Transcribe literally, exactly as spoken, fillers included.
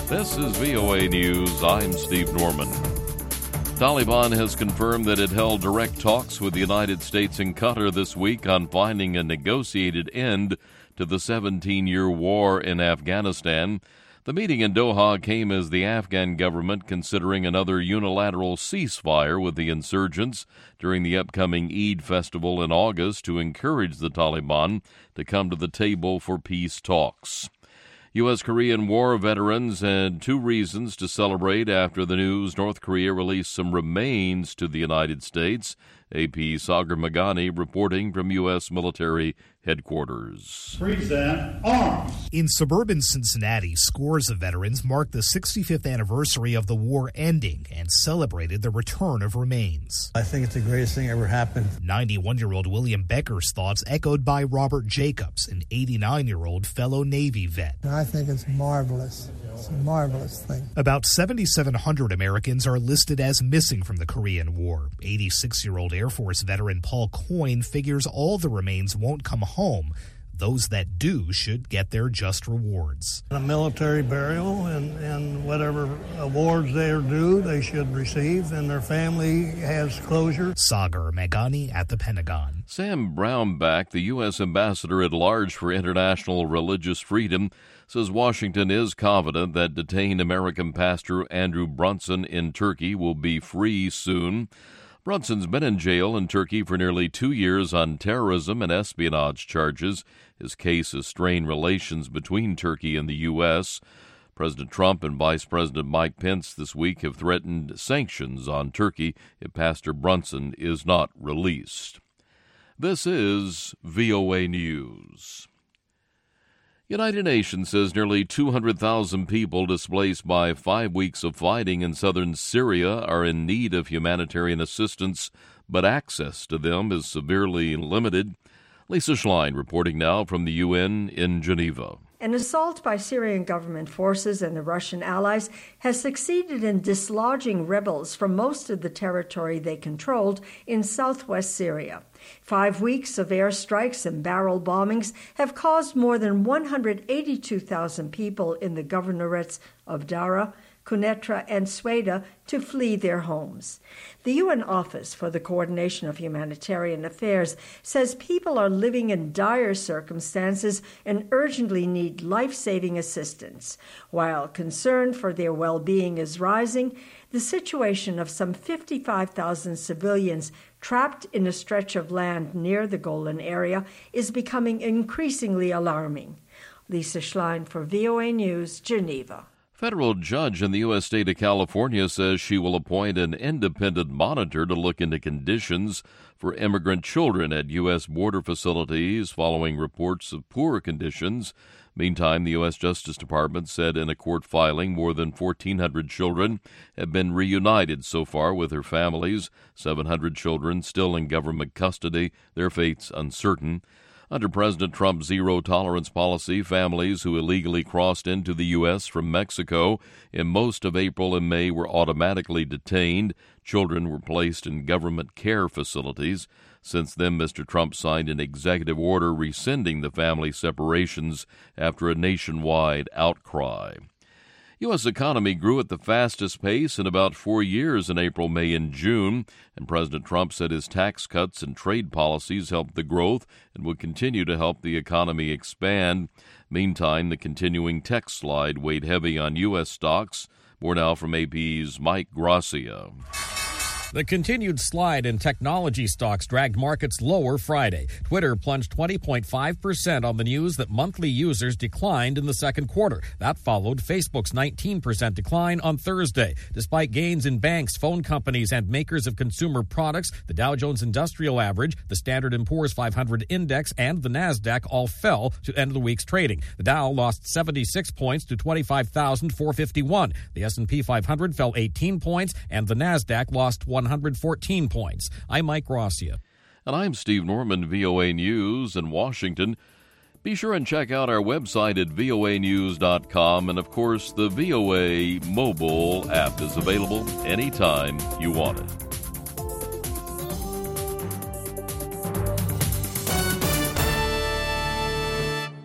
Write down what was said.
This is V O A News. I'm Steve Norman. Taliban has confirmed that it held direct talks with the United States and Qatar this week on finding a negotiated end to the seventeen-year war in Afghanistan. The meeting in Doha came as the Afghan government considering another unilateral ceasefire with the insurgents during the upcoming Eid festival in August to encourage the Taliban to come to the table for peace talks. U S-Korean War veterans had two reasons to celebrate after the news North Korea released some remains to the United States. A P Sagar Magani reporting from U S military headquarters. Present arms. In suburban Cincinnati, scores of veterans marked the sixty-fifth anniversary of the war ending and celebrated the return of remains. I think it's the greatest thing ever happened. ninety-one-year-old William Becker's thoughts echoed by Robert Jacobs, an eighty-nine-year-old fellow Navy vet. I think it's marvelous. It's a marvelous thing. About seventy-seven hundred Americans are listed as missing from the Korean War. eighty-six-year-old Air Force veteran Paul Coyne figures all the remains won't come home. Those that do should get their just rewards. A military burial and, and whatever awards they are due, they should receive, and their family has closure. Sagar Magani at the Pentagon. Sam Brownback, the U S ambassador at large for international religious freedom, says Washington is confident that detained American pastor Andrew Brunson in Turkey will be free soon. Brunson's been in jail in Turkey for nearly two years on terrorism and espionage charges. His case has strained relations between Turkey and the U S. President Trump and Vice President Mike Pence this week have threatened sanctions on Turkey if Pastor Brunson is not released. This is V O A News. United Nations says nearly two hundred thousand people displaced by five weeks of fighting in southern Syria are in need of humanitarian assistance, but access to them is severely limited. Lisa Schlein reporting now from the U N in Geneva. An assault by Syrian government forces and the Russian allies has succeeded in dislodging rebels from most of the territory they controlled in southwest Syria. Five weeks of airstrikes and barrel bombings have caused more than one hundred eighty-two thousand people in the governorates of Dara, Quneitra, and Sweda to flee their homes. The U N Office for the Coordination of Humanitarian Affairs says people are living in dire circumstances and urgently need life-saving assistance. While concern for their well-being is rising, the situation of some fifty-five thousand civilians trapped in a stretch of land near the Golan area is becoming increasingly alarming. Lisa Schlein for V O A News, Geneva. Federal judge in the U S state of California says she will appoint an independent monitor to look into conditions for immigrant children at U S border facilities following reports of poor conditions. Meantime, the U S Justice Department said in a court filing more than fourteen hundred children have been reunited so far with their families, seven hundred children still in government custody, their fates uncertain. Under President Trump's zero-tolerance policy, families who illegally crossed into the U S from Mexico in most of April and May were automatically detained. Children were placed in government care facilities. Since then, Mister Trump signed an executive order rescinding the family separations after a nationwide outcry. U S economy grew at the fastest pace in about four years in April, May, and June, and President Trump said his tax cuts and trade policies helped the growth and would continue to help the economy expand. Meantime, the continuing tech slide weighed heavy on U S stocks. More now from A P's Mike Gracia. The continued slide in technology stocks dragged markets lower Friday. Twitter plunged twenty point five percent on the news that monthly users declined in the second quarter. That followed Facebook's nineteen percent decline on Thursday. Despite gains in banks, phone companies, and makers of consumer products, the Dow Jones Industrial Average, the Standard and Poor's five hundred Index, and the Nasdaq all fell to end the week's trading. The Dow lost seventy-six points to twenty-five thousand four hundred fifty-one. The S and P five hundred fell eighteen points, and the Nasdaq lost one hundred fourteen points. I'm Mike Gracia. And I'm Steve Norman, V O A News in Washington. Be sure and check out our website at V O A news dot com. And, of course, the V O A mobile app is available anytime you want it.